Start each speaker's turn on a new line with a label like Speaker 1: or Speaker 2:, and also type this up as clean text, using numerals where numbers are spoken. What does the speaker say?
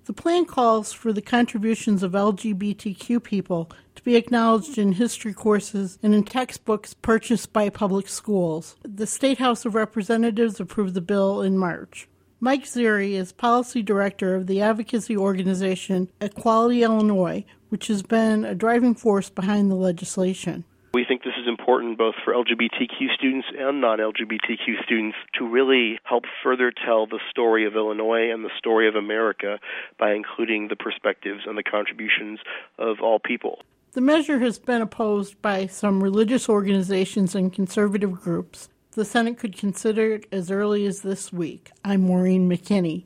Speaker 1: The plan calls for the contributions of LGBTQ people to be acknowledged in history courses and in textbooks purchased by public schools. The State House of Representatives approved the bill in March. Mike Zeri is policy director of the advocacy organization Equality Illinois, which has been a driving force behind the legislation.
Speaker 2: We think this is important both for LGBTQ students and non-LGBTQ students to really help further tell the story of Illinois and the story of America by including the perspectives and the contributions of all people.
Speaker 1: The measure has been opposed by some religious organizations and conservative groups. The Senate could consider it as early as this week. I'm Maureen McKinney.